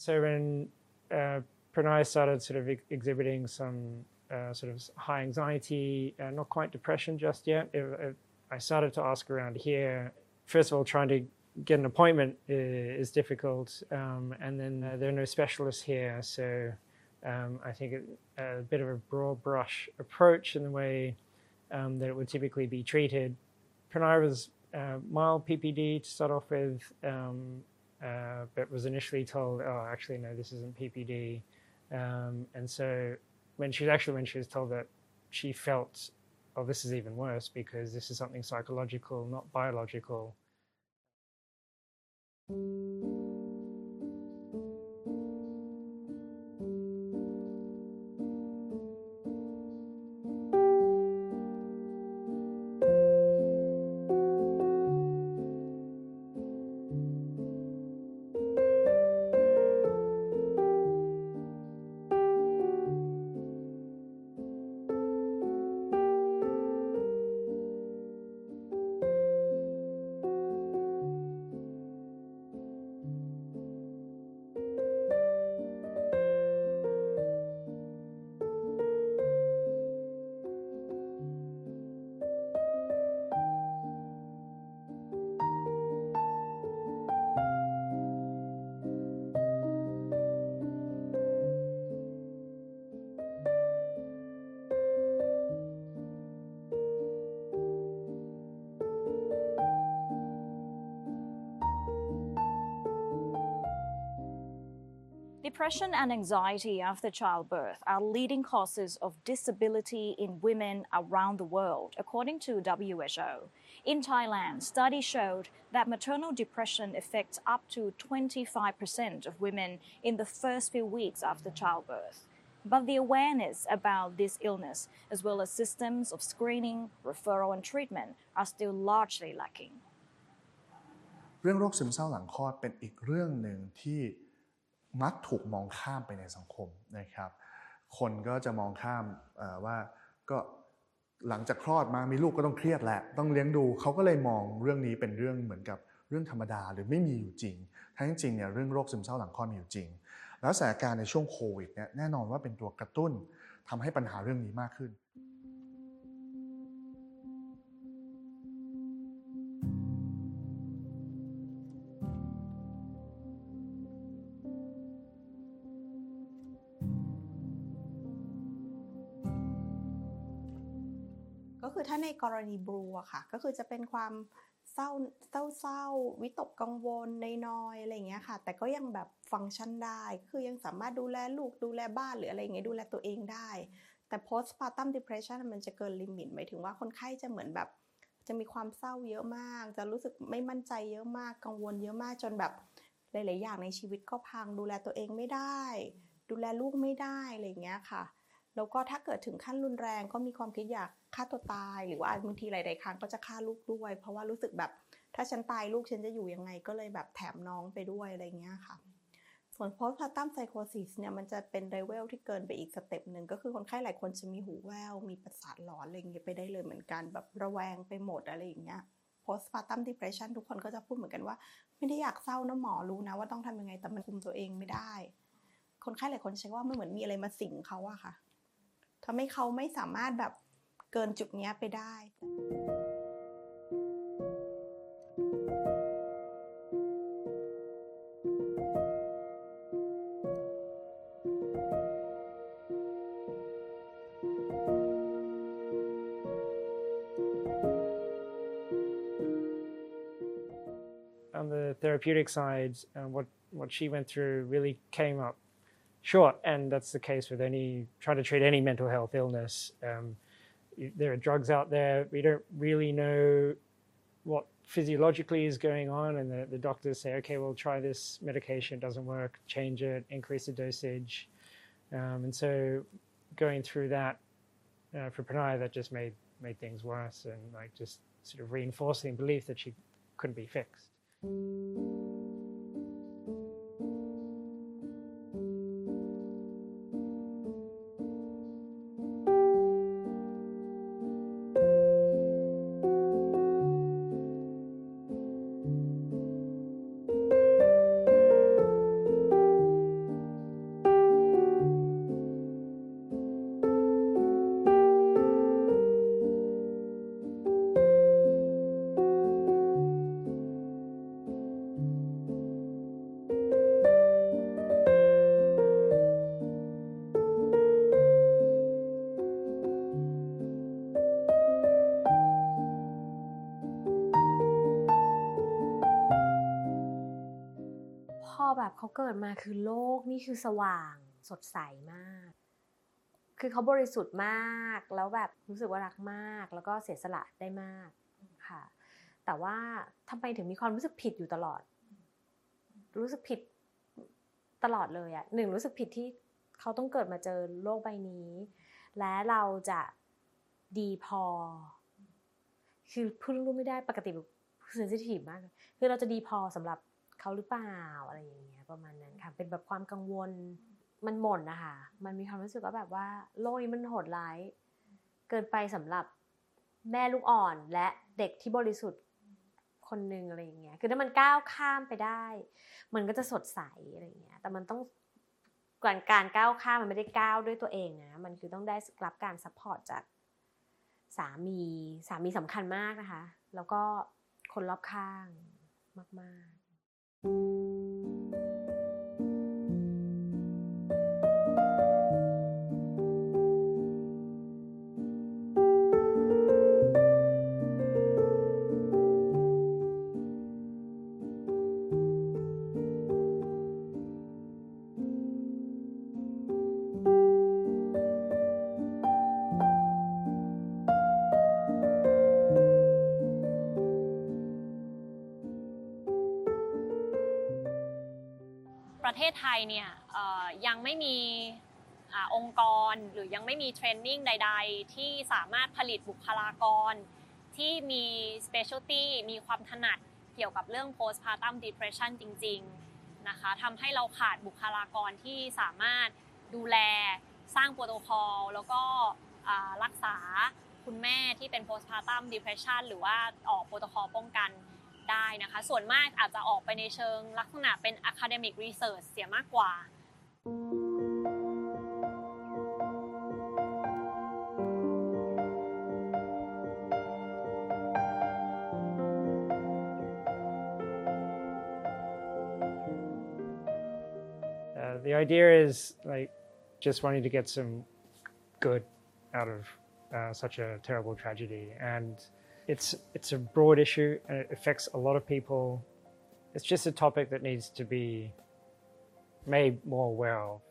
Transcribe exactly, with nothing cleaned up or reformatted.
So when uh, Pranay started sort of ex- exhibiting some uh, sort of high anxiety, uh, not quite depression just yet, it, it, I started to ask around here. First of all, trying to get an appointment is, is difficult, um, and then uh, there are no specialists here, so um, I think it, a bit of a broad brush approach in the way um, that it would typically be treated. Pranay was uh, mild P P D to start off with, um, uh, but was initially told, oh, actually, no, this isn't P P D. Um, and so when she actually, when she was told that, she felt, oh, this is even worse because this is something psychological, not biological. Depression and anxiety after childbirth are leading causes of disability in women around the world, according to W H O. In Thailand, studies showed that maternal depression affects up to twenty-five percent of women in the first few weeks after childbirth. But the awareness about this illness, as well as systems of screening, referral and treatment, are still largely lacking. เรื่องโรคซึมเศร้าหลังคลอดเป็นอีกเรื่องหนึ่งที่มักถูกมองข้ามไปในสังคมนะครับคนก็จะมองข้ามว่าก็หลังจากคลอดมามีลูกก็ต้องเครียดแหละต้องเลี้ยงดูเขาก็เลยมองเรื่องนี้เป็นเรื่องเหมือนกับเรื่องธรรมดาหรือไม่มีอยู่จริงทั้งจริงเนี่ยเรื่องโรคซึมเศร้าหลังคลอดมีอยู่จริงแล้วสถานการณ์ในช่วงโควิดเนี่ยแน่นอนว่าเป็นตัวกระตุ้นทำให้ปัญหาเรื่องนี้มากขึ้นก็คือถ้าในกรณีบลูอะค่ะก็คือจะเป็นความเศร้าเศร้าเศร้าวิตกกังวลน้อยๆอะไรอย่างเงี้ยค่ะแต่ก็ยังแบบฟังก์ชันได้คือยังสามารถดูแลลูกดูแลบ้านหรืออะไรอย่างเงี้ยดูแลตัวเองได้แต่ postpartum depression มันจะเกินลิมิตหมายถึงว่าคนไข้จะเหมือนแบบจะมีความเศร้าเยอะมากจะรู้สึกไม่มั่นใจเยอะมากกังวลเยอะมากจนแบบหลายๆอย่างในชีวิตก็พังดูแลตัวเองไม่ได้ดูแลลูกไม่ได้อะไรอย่างเงี้ยค่ะแล้วก็ถ้าเกิดถึงขั้นรุนแรงก็มีความคิดอยากฆ่าตัวตายหรือว่าบางทีหลายๆครั้งก็จะฆ่าลูกด้วยเพราะว่ารู้สึกแบบถ้าฉันตายลูกฉันจะอยู่ยังไงก็เลยแบบแถมน้องไปด้วยอะไรเงี้ยค่ะส่วน postpartum psychosis เนี่ยมันจะเป็นเลเวลที่เกินไปอีกสเต็ปหนึ่งก็คือคนไข้หลายคนจะมีหูแว่วมีประสาทหลอนอะไรเงี้ยไปได้เลยเหมือนกันแบบระแวงไปหมดอะไรอย่างเงี้ย postpartum depression ทุกคนก็จะพูดเหมือนกันว่าไม่ได้อยากเศร้านะหมอรู้นะว่าต้องทำยังไงแต่มันคุมตัวเองไม่ได้คนไข้หลายคนใช้ว่ามันเหมือนมีอะไรมาสิงเขาอะค่ะทำให้เขาไม่สามารถแบบเกินจุดนี้ไปได้ On the therapeutic side, uh, what, what she went through really came up short, and that's the case with any, trying to treat any mental health illness. Um, there are drugs out there, we don't really know what physiologically is going on, and the, the doctors say, okay, well, try this medication, it doesn't work, change it, increase the dosage. Um, and so going through that uh, for Pranay, that just made, made things worse and like just sort of reinforcing the belief that she couldn't be fixed. แบบเขาเกิดมาคือโลกนี่คือสว่างสดใสมากคือเขาบริสุทธิ์มากแล้วแบบรู้สึกว่ารักมากแล้วก็เสียสละได้มากค่ะแต่ว่าทำไมถึงมีความรู้สึกผิดอยู่ตลอดรู้สึกผิดตลอดเลยอ่ะหนึ่งรู้สึกผิดที่เขาต้องเกิดมาเจอโลกใบนี้และเราจะดีพอคือพูดรู้ไม่ได้ปกติแบบเซนซิทีฟมากคือเราจะดีพอสำหรับเขาหรือเปล่าอะไรอย่างเงี้ยประมาณนั้นค่ะเป็นแบบความกังวลมันหม่นนะคะมันมีความรู้สึกว่าแบบว่าโลกนี้มันโหดร้ายเกินไปสำหรับแม่ลูกอ่อนและเด็กที่บริสุทธิ์คนนึงอะไรอย่างเงี้ยคือถ้ามันก้าวข้ามไปได้มันก็จะสดใสอะไรอย่างเงี้ยแต่มันต้องการการก้าวข้ามมันไม่ได้ก้าวด้วยตัวเองนะมันคือต้องได้รับการซัพพอร์ตจากสามีสามีสำคัญมากนะคะแล้วก็คนรอบข้างมากๆประเทศไทยเนี่ยยังไม่มีองค์กรหรือยังไม่มีเทรนนิ่งใดๆที่สามารถผลิตบุคลากรที่มี specialty มีความถนัดเกี่ยวกับเรื่อง postpartum depression จริงๆนะคะทำให้เราขาดบุคลากรที่สามารถดูแลสร้างโปรโตคอลแล้วก็รักษาคุณแม่ที่เป็น postpartum depression หรือว่าออกโปรโตคอลป้องกันได้นะคะส่วนมากอาจจะออกไปในเชิงลักษณะเป็น academic research เสียมากกว่า Uh, the idea is like just wanting to get some good out of uh, such a terrible tragedy, and it's it's a broad issue and it affects a lot of people. It's just a topic that needs to be made more aware of.